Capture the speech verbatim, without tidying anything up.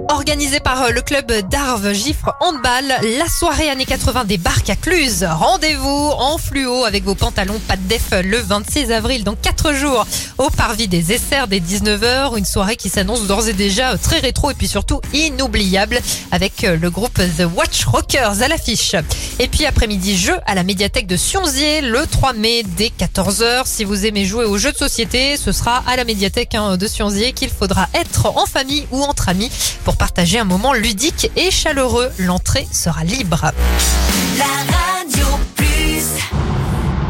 Organisée par le club d'Arves Giffre Handball, la soirée années quatre-vingts débarque à Cluse. Rendez-vous en fluo avec vos pantalons pas de def le vingt-six avril, dans quatre jours, au Parvis des Essers dès dix-neuf heures. Une soirée qui s'annonce d'ores et déjà très rétro et puis surtout inoubliable, avec le groupe The Watch Rockers à l'affiche. Et puis après-midi, jeu à la médiathèque de Sionzier le trois mai dès quatorze heures. Si vous aimez jouer aux jeux de société, ce sera à la médiathèque de Sionzier qu'il faudra être en famille ou entre amis pour partager un moment ludique et chaleureux. L'entrée sera libre. La